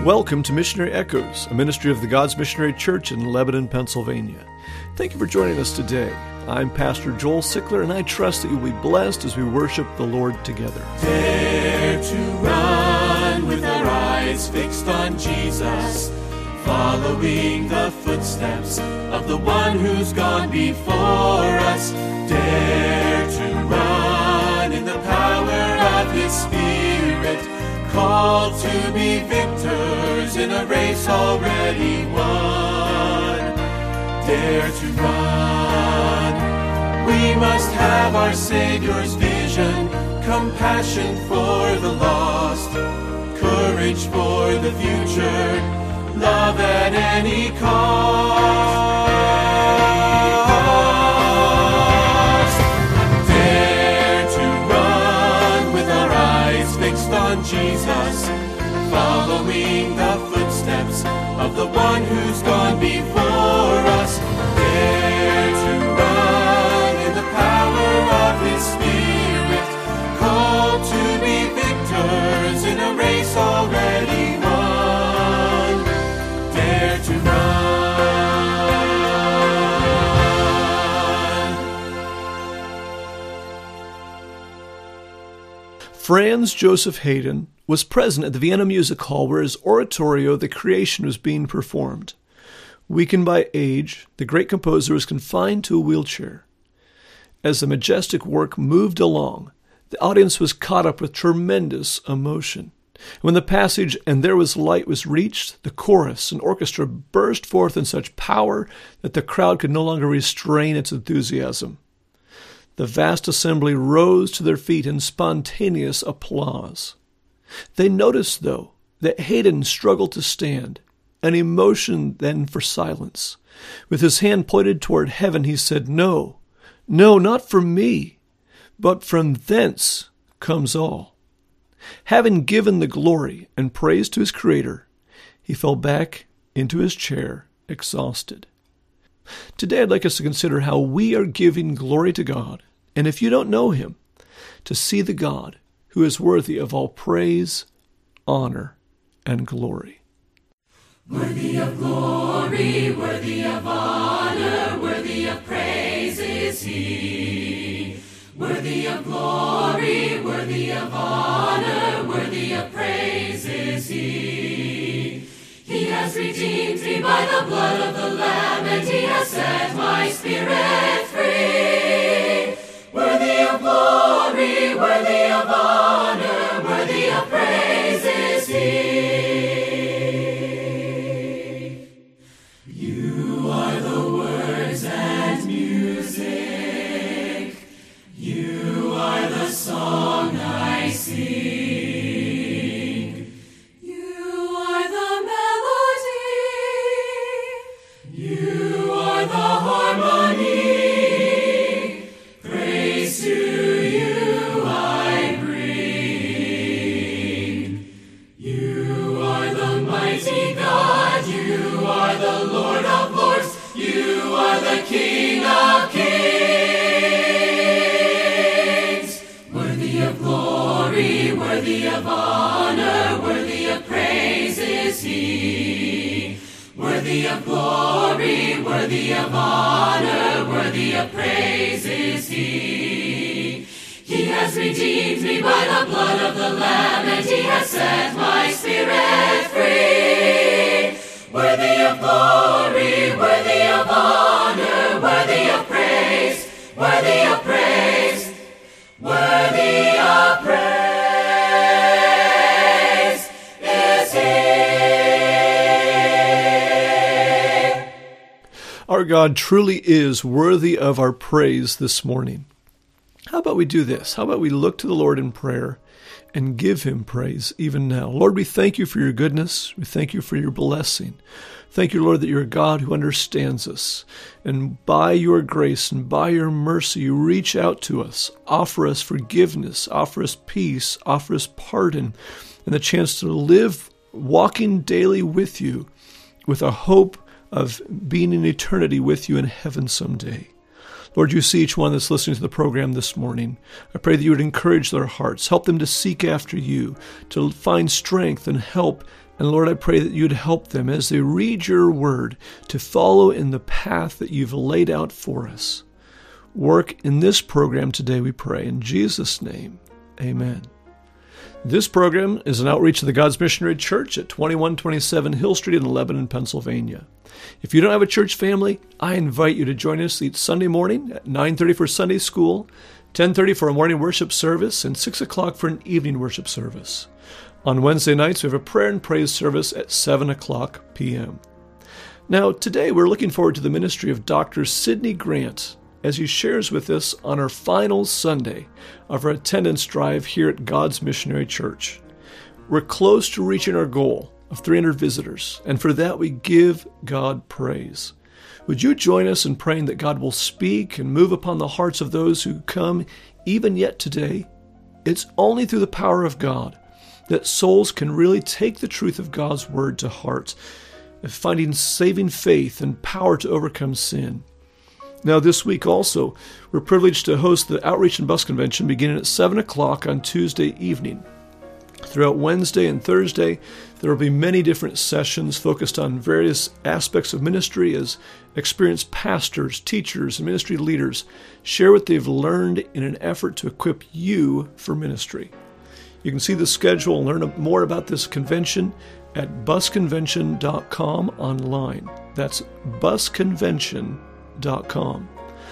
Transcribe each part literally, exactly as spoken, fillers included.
Welcome to Missionary Echoes, a ministry of the God's Missionary Church in Lebanon, Pennsylvania. Thank you for joining us today. I'm Pastor Joel Sickler, and I trust that you'll be blessed as we worship the Lord together. Dare to run with our eyes fixed on Jesus, following the footsteps of the one who's gone before us. Dare to run in the power of His Spirit, called to be victors in a race already won. Dare to run. We must have our Savior's vision, compassion for the lost, courage for the future, love at any cost. Dare to run with our eyes fixed on Jesus, following the footsteps of the one who's gone before us. Dare to run in the power of His Spirit, called to be victors in a race already won. Dare to run. Franz Joseph Haydn was present at the Vienna Music Hall where his oratorio, The Creation, was being performed. Weakened by age, the great composer was confined to a wheelchair. As the majestic work moved along, the audience was caught up with tremendous emotion. When the passage, "And there was light," was reached, the chorus and orchestra burst forth in such power that the crowd could no longer restrain its enthusiasm. The vast assembly rose to their feet in spontaneous applause. They noticed, though, that Haydn struggled to stand, and he motioned then for silence. With his hand pointed toward heaven, he said, "No, no, not from me, but from thence comes all." Having given the glory and praise to his Creator, he fell back into his chair, exhausted. Today I'd like us to consider how we are giving glory to God, and if you don't know Him, to see the God who is worthy of all praise, honor, and glory. Worthy of glory, worthy of honor, worthy of praise is He. Worthy of glory, worthy of honor, worthy of praise is He. He has redeemed me by the blood of the Lamb, and He has set my spirit free. Worthy of glory, worthy of honor, worthy of praise is He. You are the words and music. You are the song I sing. You are the melody. You are the harmony. Praise to you I bring. You are the mighty God. You are the Lord of lords. You are the King of kings. Worthy of glory, worthy of honor, worthy of praise is He. Worthy of glory, worthy of honor, worthy of praise is He. He has redeemed me by the blood of the Lamb, and He has set my spirit free. Worthy of glory, worthy of honor, worthy of praise, worthy of praise, worthy of praise is He. Our God truly is worthy of our praise this morning. How about we do this? How about we look to the Lord in prayer and give Him praise even now? Lord, we thank You for Your goodness. We thank You for Your blessing. Thank You, Lord, that You're a God who understands us. And by Your grace and by Your mercy, You reach out to us, offer us forgiveness, offer us peace, offer us pardon, and the chance to live walking daily with You with a hope of being in eternity with You in heaven someday. Lord, You see each one that's listening to the program this morning. I pray that You would encourage their hearts, help them to seek after You, to find strength and help And Lord, I pray that you'd help them as they read your word to follow in the path that you've laid out for us. Work in this program today, we pray. In Jesus' name, amen. This program is an outreach of the God's Missionary Church at twenty-one twenty-seven Hill Street in Lebanon, Pennsylvania. If you don't have a church family, I invite you to join us each Sunday morning at nine thirty for Sunday school, ten thirty for a morning worship service, and six o'clock for an evening worship service. On Wednesday nights, we have a prayer and praise service at seven o'clock p.m. Now, today we're looking forward to the ministry of Doctor Sidney Grant as he shares with us on our final Sunday of our attendance drive here at God's Missionary Church. We're close to reaching our goal of three hundred visitors, and for that we give God praise. Would you join us in praying that God will speak and move upon the hearts of those who come even yet today? It's only through the power of God that souls can really take the truth of God's word to heart, finding saving faith and power to overcome sin. Now, this week also, we're privileged to host the Outreach and Bus Convention beginning at seven o'clock on Tuesday evening. Throughout Wednesday and Thursday, there will be many different sessions focused on various aspects of ministry as experienced pastors, teachers, and ministry leaders share what they've learned in an effort to equip you for ministry. You can see the schedule and learn more about this convention at bus convention dot com online. That's bus convention dot com.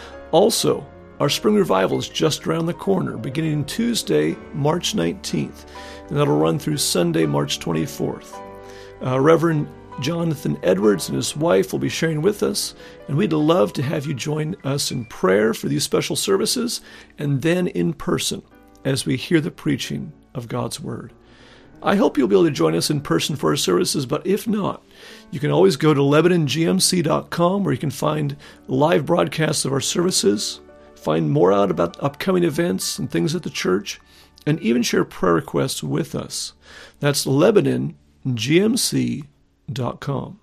Also, our spring revival is just around the corner, beginning Tuesday, March nineteenth, and that'll run through Sunday, March twenty-fourth. Uh, Reverend Jonathan Edwards and his wife will be sharing with us, and we'd love to have you join us in prayer for these special services, and then in person as we hear the preaching of God's Word. I hope you'll be able to join us in person for our services, but if not, you can always go to lebanon g m c dot com where you can find live broadcasts of our services, find more out about upcoming events and things at the church, and even share prayer requests with us. That's lebanon g m c dot com.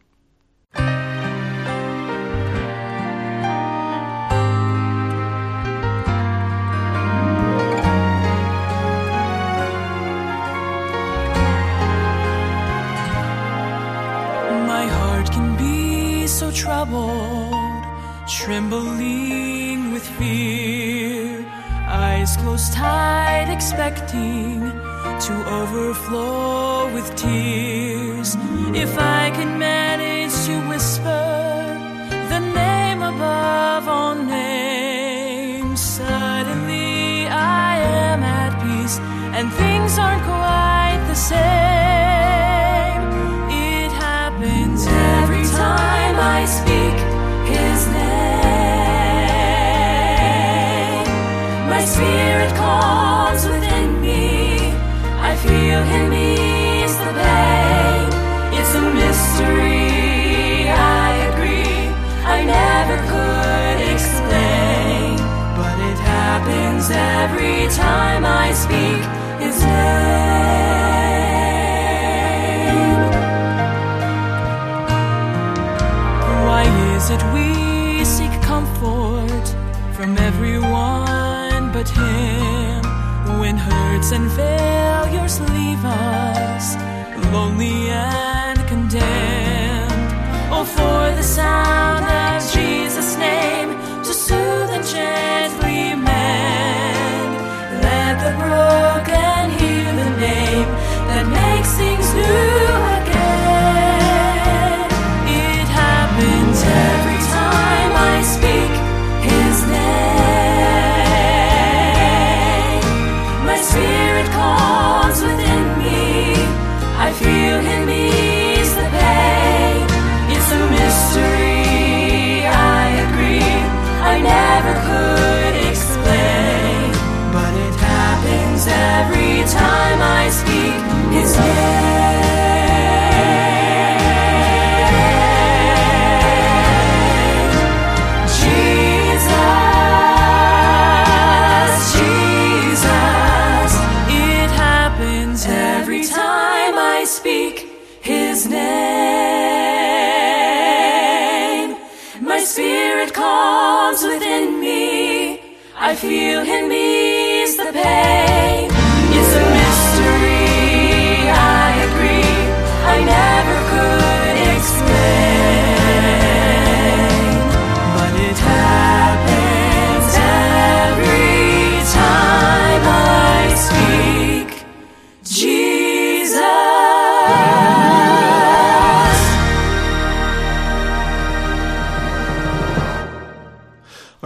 Troubled, trembling with fear, eyes closed tight, expecting to overflow with tears. If I can manage to whisper the name above all names, suddenly I am at peace and things aren't quite the same. It happens every time I speak His name. My spirit calms within me. I feel Him ease the pain. It's a mystery, I agree, I never could explain, but it happens every time I speak His name. Why is it we seek comfort from everyone but Him, when hurts and failures leave us lonely and condemned? Oh, for the sound of Jesus' name to soothe and gently mend. Let the broken hear the name that makes things new again. It happens every time I speak His name. My spirit calms within me. I feel Him ease the pain. It's a mystery, I agree, I never could explain, but it happens every time I speak His name. Jesus, Jesus, it happens every time I speak His name. My spirit calms within me. I feel Him ease the pain. It's a mystery, I agree, I never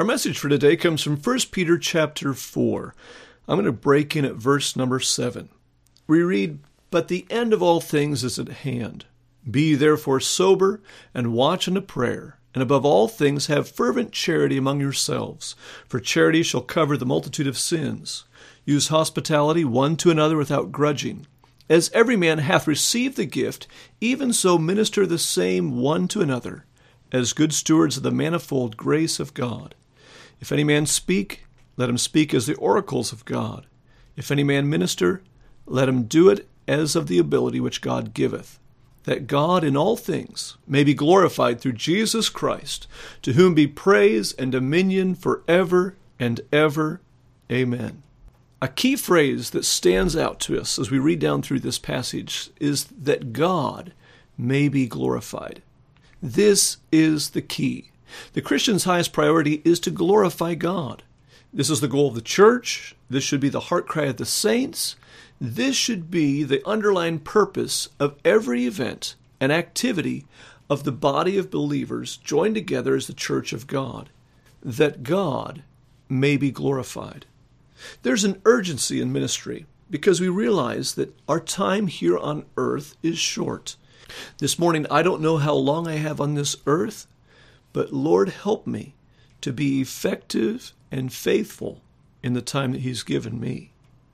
Our message for today comes from First Peter chapter four. I'm going to break in at verse number seven. We read, "But the end of all things is at hand. Be therefore sober, and watch unto prayer. And above all things have fervent charity among yourselves, for charity shall cover the multitude of sins. Use hospitality one to another without grudging. As every man hath received the gift, even so minister the same one to another, as good stewards of the manifold grace of God. If any man speak, let him speak as the oracles of God. If any man minister, let him do it as of the ability which God giveth, that God in all things may be glorified through Jesus Christ, to whom be praise and dominion forever and ever. Amen." A key phrase that stands out to us as we read down through this passage is that God may be glorified. This is the key. The Christian's highest priority is to glorify God. This is the goal of the church. This should be the heart cry of the saints. This should be the underlying purpose of every event and activity of the body of believers joined together as the church of God, that God may be glorified. There's an urgency in ministry because we realize that our time here on earth is short. This morning, I don't know how long I have on this earth, but Lord, help me to be effective and faithful in the time that He's given me.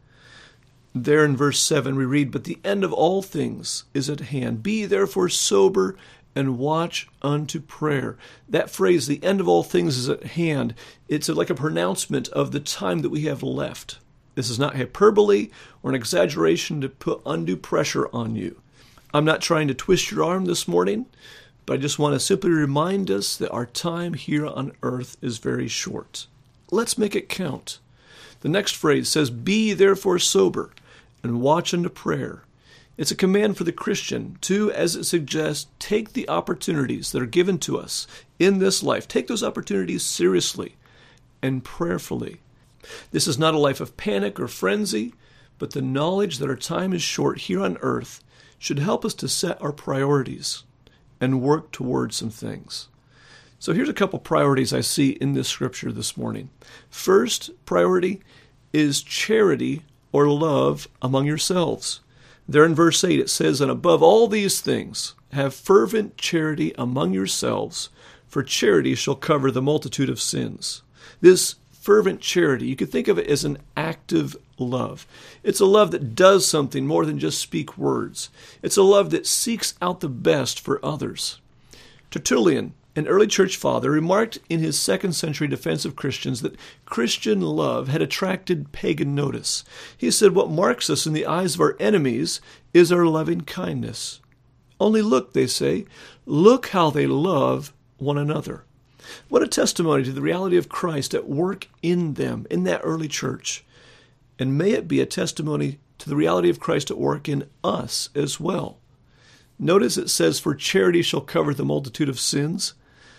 There in verse seven we read, "But the end of all things is at hand. Be therefore sober and watch unto prayer." That phrase, "the end of all things is at hand," it's like a pronouncement of the time that we have left. This is not hyperbole or an exaggeration to put undue pressure on you. I'm not trying to twist your arm this morning, but I just want to simply remind us that our time here on earth is very short. Let's make it count. The next phrase says, "Be therefore sober and watch unto prayer." It's a command for the Christian to, as it suggests, take the opportunities that are given to us in this life. Take those opportunities seriously and prayerfully. This is not a life of panic or frenzy, but the knowledge that our time is short here on earth should help us to set our priorities and work towards some things. So here's a couple priorities I see in this scripture this morning. First priority is charity or love among yourselves. There in verse eight it says, "And above all these things, have fervent charity among yourselves, for charity shall cover the multitude of sins." This fervent charity, you could think of it as an active love. It's a love that does something more than just speak words. It's a love that seeks out the best for others. Tertullian, an early church father, remarked in his second century defense of Christians that Christian love had attracted pagan notice. He said, "What marks us in the eyes of our enemies is our loving kindness." Only look, they say, look how they love one another. What a testimony to the reality of Christ at work in them, in that early church. And may it be a testimony to the reality of Christ at work in us as well. Notice it says, "For charity shall cover the multitude of sins."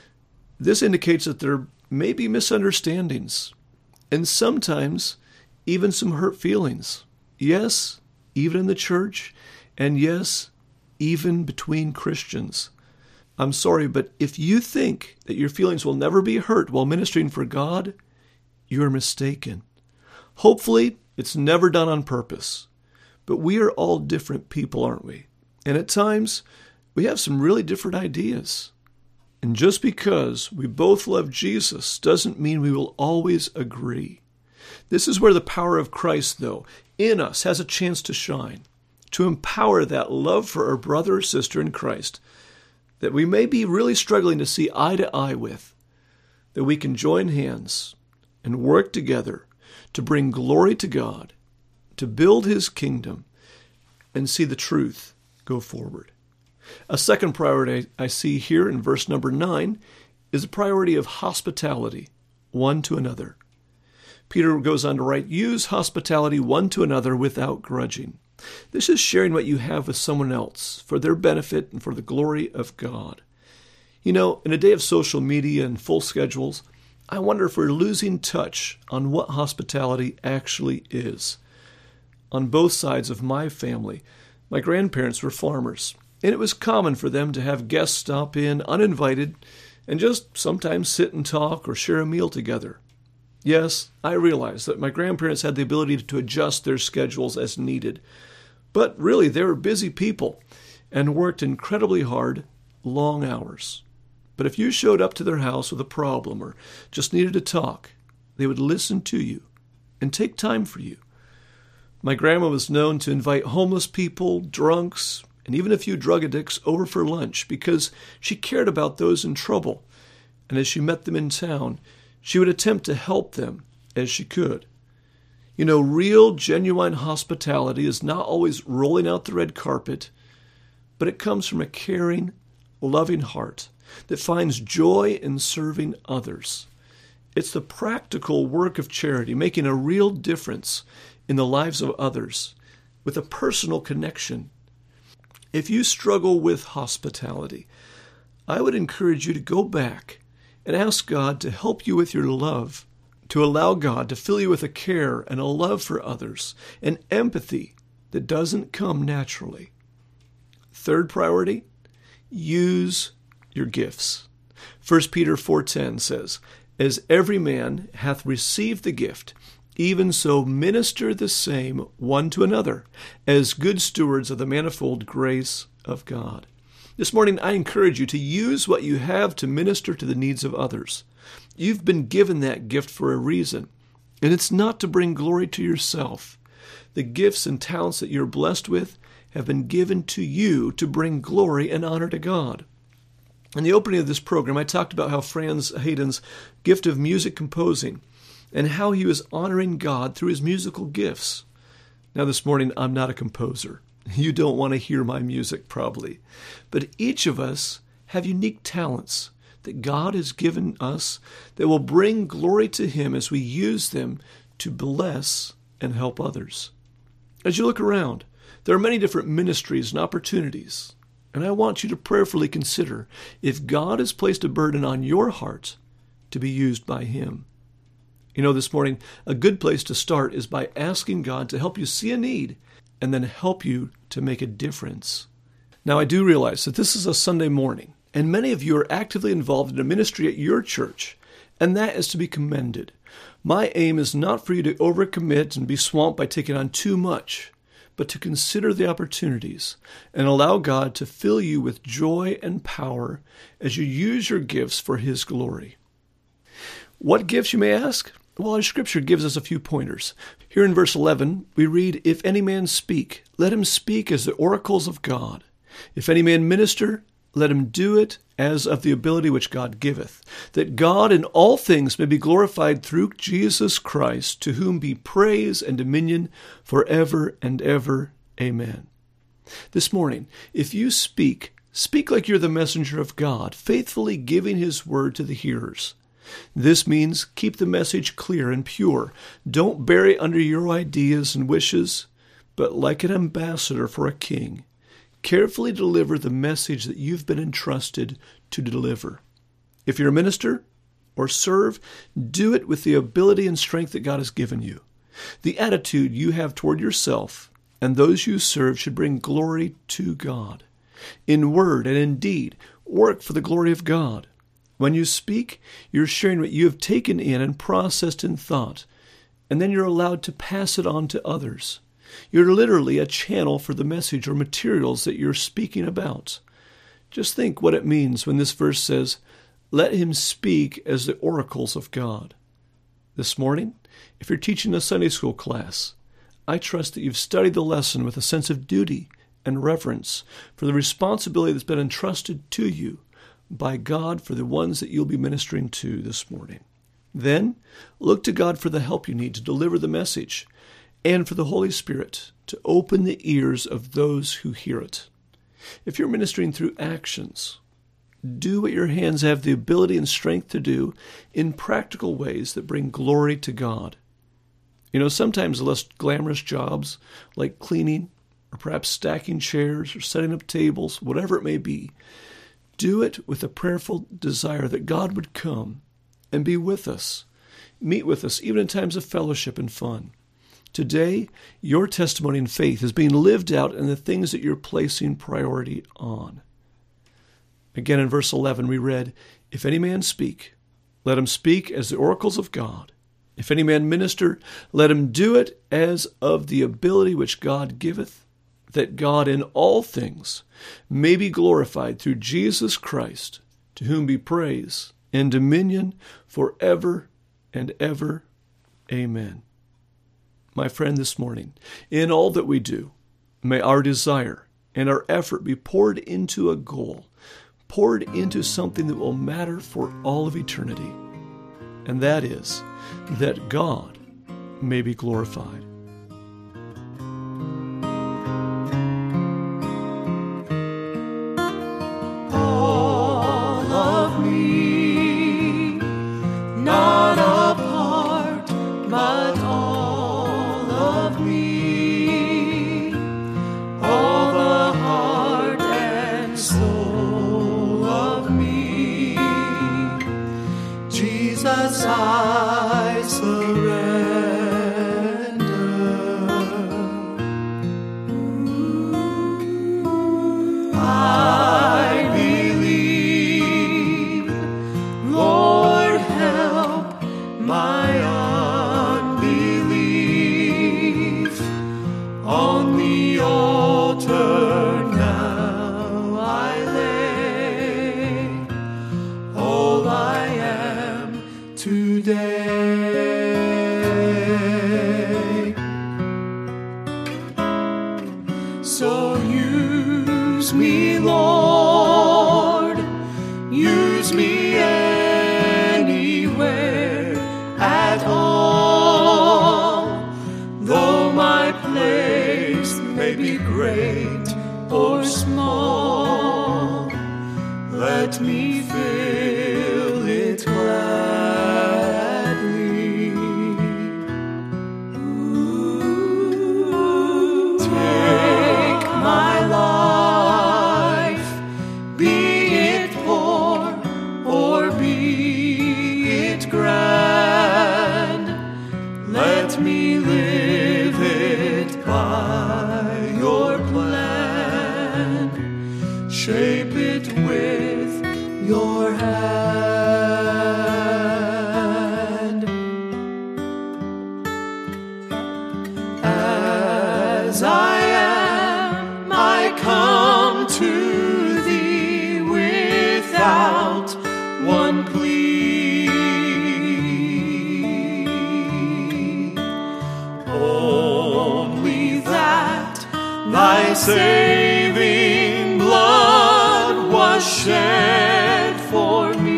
This indicates that there may be misunderstandings and sometimes even some hurt feelings. Yes, even in the church, and yes, even between Christians. I'm sorry, but if you think that your feelings will never be hurt while ministering for God, you're mistaken. Hopefully, it's never done on purpose. But we are all different people, aren't we? And at times, we have some really different ideas. And just because we both love Jesus doesn't mean we will always agree. This is where the power of Christ, though, in us has a chance to shine, to empower that love for our brother or sister in Christ that we may be really struggling to see eye to eye with, that we can join hands and work together to bring glory to God, to build His kingdom, and see the truth go forward. A second priority I see here in verse number nine is a priority of hospitality, one to another. Peter goes on to write, "Use hospitality one to another without grudging." This is sharing what you have with someone else for their benefit and for the glory of God. You know, in a day of social media and full schedules, I wonder if we're losing touch on what hospitality actually is. On both sides of my family, my grandparents were farmers, and it was common for them to have guests stop in uninvited and just sometimes sit and talk or share a meal together. Yes, I realize that my grandparents had the ability to adjust their schedules as needed, but really they were busy people and worked incredibly hard, long hours. But if you showed up to their house with a problem or just needed to talk, they would listen to you and take time for you. My grandma was known to invite homeless people, drunks, and even a few drug addicts over for lunch because she cared about those in trouble. And as she met them in town, she would attempt to help them as she could. You know, real, genuine hospitality is not always rolling out the red carpet, but it comes from a caring, loving heart that finds joy in serving others. It's the practical work of charity, making a real difference in the lives of others with a personal connection. If you struggle with hospitality, I would encourage you to go back and ask God to help you with your love, to allow God to fill you with a care and a love for others, and empathy that doesn't come naturally. Third priority, use your gifts. First Peter four ten says, "As every man hath received the gift, even so minister the same one to another, as good stewards of the manifold grace of God." This morning, I encourage you to use what you have to minister to the needs of others. You've been given that gift for a reason, and it's not to bring glory to yourself. The gifts and talents that you're blessed with have been given to you to bring glory and honor to God. In the opening of this program, I talked about how Franz Hayden's gift of music composing and how he was honoring God through his musical gifts. Now this morning, I'm not a composer. You don't want to hear my music, probably. But each of us have unique talents that God has given us that will bring glory to Him as we use them to bless and help others. As you look around, there are many different ministries and opportunities, and I want you to prayerfully consider if God has placed a burden on your heart to be used by Him. You know, this morning, a good place to start is by asking God to help you see a need and then help you to make a difference. Now, I do realize that this is a Sunday morning, and many of you are actively involved in a ministry at your church, and that is to be commended. My aim is not for you to overcommit and be swamped by taking on too much, but to consider the opportunities and allow God to fill you with joy and power as you use your gifts for His glory. What gifts, you may ask? Well, our scripture gives us a few pointers. Here in verse eleven, we read, "If any man speak, let him speak as the oracles of God. If any man minister, let him do it as of the ability which God giveth, that God in all things may be glorified through Jesus Christ, to whom be praise and dominion forever and ever. Amen." This morning, if you speak, speak like you're the messenger of God, faithfully giving His word to the hearers. This means keep the message clear and pure. Don't bury under your ideas and wishes, but like an ambassador for a king, carefully deliver the message that you've been entrusted to deliver. If you're a minister or serve, do it with the ability and strength that God has given you. The attitude you have toward yourself and those you serve should bring glory to God. In word and in deed, work for the glory of God. When you speak, you're sharing what you have taken in and processed in thought, and then you're allowed to pass it on to others. You're literally a channel for the message or materials that you're speaking about. Just think what it means when this verse says, "Let him speak as the oracles of God." This morning, if you're teaching a Sunday school class, I trust that you've studied the lesson with a sense of duty and reverence for the responsibility that's been entrusted to you by God for the ones that you'll be ministering to this morning. Then, look to God for the help you need to deliver the message, and for the Holy Spirit to open the ears of those who hear it. If you're ministering through actions, do what your hands have the ability and strength to do in practical ways that bring glory to God. You know, sometimes less glamorous jobs like cleaning or perhaps stacking chairs or setting up tables, whatever it may be, do it with a prayerful desire that God would come and be with us, meet with us, even in times of fellowship and fun. Today, your testimony and faith is being lived out in the things that you're placing priority on. Again, in verse eleven, we read, If any man speak, let him speak as the oracles of God. If any man minister, let him do it as of the ability which God giveth, that God in all things may be glorified through Jesus Christ, to whom be praise and dominion forever and ever. Amen. My friend, this morning, in all that we do, may our desire and our effort be poured into a goal, poured into something that will matter for all of eternity, and that is that God may be glorified. All of me, not a part, but all of me, all the heart and soul of me, Jesus, I surrender. I believe, Lord, help my unbelief. On the altar now I lay all I am today. So use me, Lord, use me anywhere at all, though my place may be great or small. Let me fill it gladly. Take my life, be it poor or be it grand. Let me live it by your plan. Shape it with your hand. As I am, I come to thee without one plea. Only that thy saving blood was shed for me.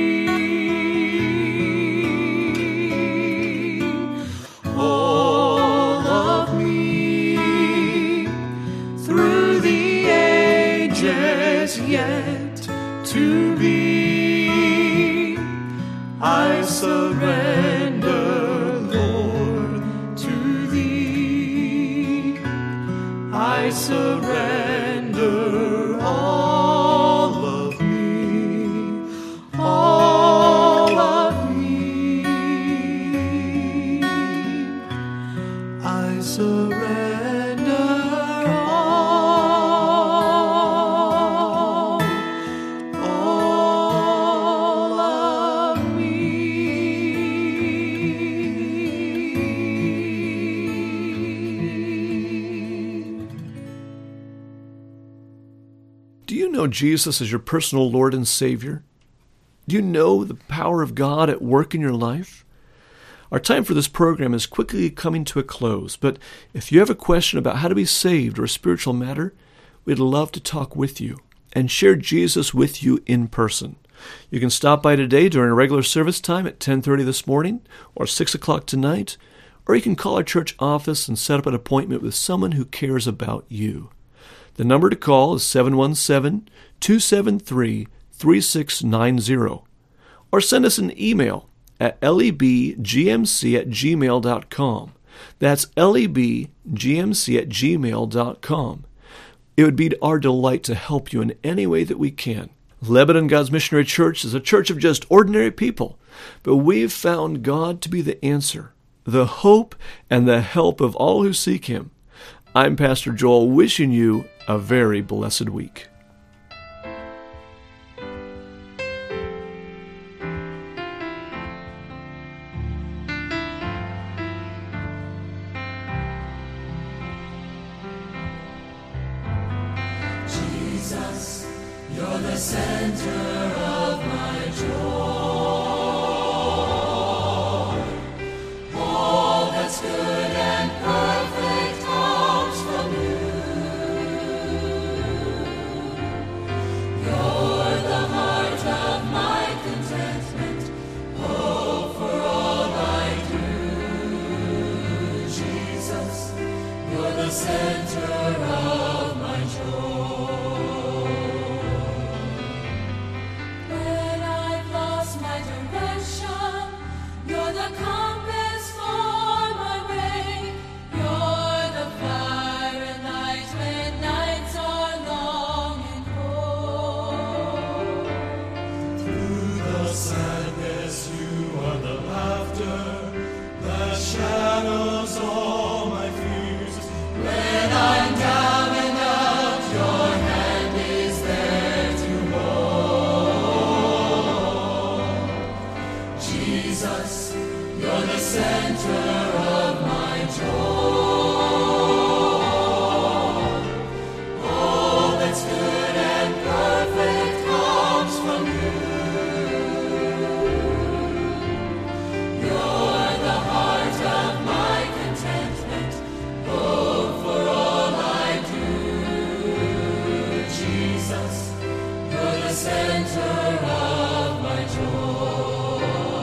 All of me, through the ages yet to be, I surrender, Lord, to thee. I surrender all of me, all of me. I surrender all, all of me. Do you know Jesus as your personal Lord and Savior? Do you know the power of God at work in your life? Our time for this program is quickly coming to a close, but if you have a question about how to be saved or a spiritual matter, we'd love to talk with you and share Jesus with you in person. You can stop by today during a regular service time at ten thirty this morning or six o'clock tonight, or you can call our church office and set up an appointment with someone who cares about you. The number to call is seven one seven, two seven three, three six nine zero, or send us an email at lebgmc at gmail dot com. That's lebgmc at gmail dot com. It would be our delight to help you in any way that we can. Lebanon God's Missionary Church is a church of just ordinary people, but we've found God to be the answer, the hope, and the help of all who seek Him. I'm Pastor Joel, wishing you a very blessed week. You're the center of my joy. All that's good and perfect comes from you. You're the heart of my contentment, hope for all I do. Jesus, you're the center of my joy. When I've lost my direction, you're the compass for my way. You're the fire and light when nights are long and cold. Through the sadness, you are the laughter that shadows all my fears. When I'm down and out, your hand is there to hold. Jesus, you're the center of my joy. All that's good and perfect comes from you. You're the heart of my contentment, hope for all I do. Jesus, you're the center of my joy.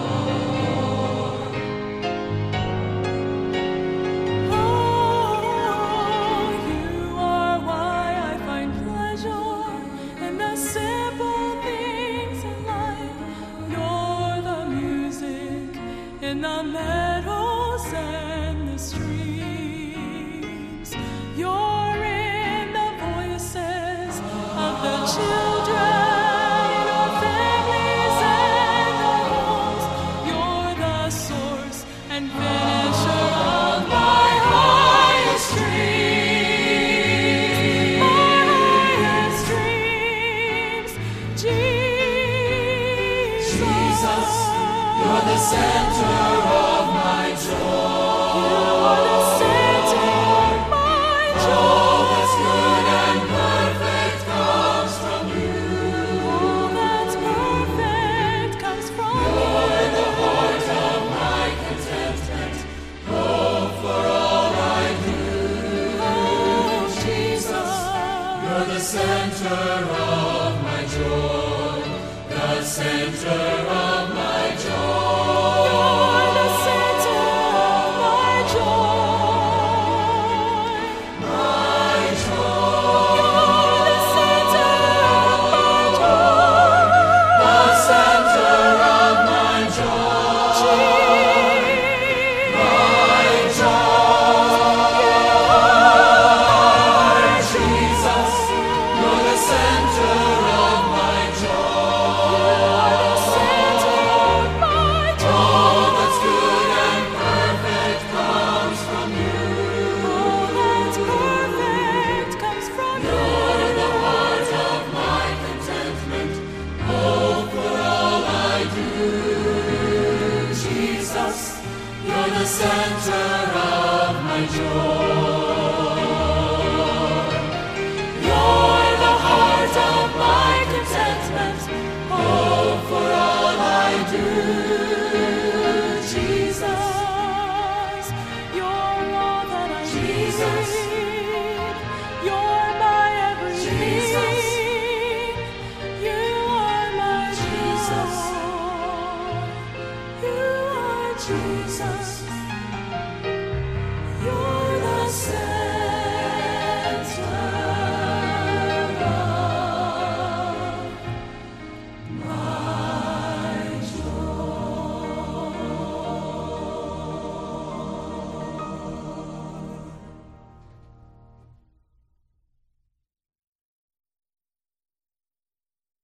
Oh, you are why I find pleasure in the simple things in life. You're the music in the meadows and the streams. You're in the voices of the children in our families and our homes. You're the source and finisher of my highest dreams. My highest dreams, Jesus. Jesus, you're the center of my joy. You are the center of my All that's joy. good and perfect comes from you. All that's perfect comes from You're you. the heart of my contentment, hope for all I do. Oh, Jesus, you're the center of my joy, the center of my joy. you're the center of my joy. My joy, You're the center of my joy. the center of my joy. My joy, Jesus, you're the center of my joy. All that's good and perfect comes from you. You're the heart of my contentment, hope for all I do. Jesus, you're the center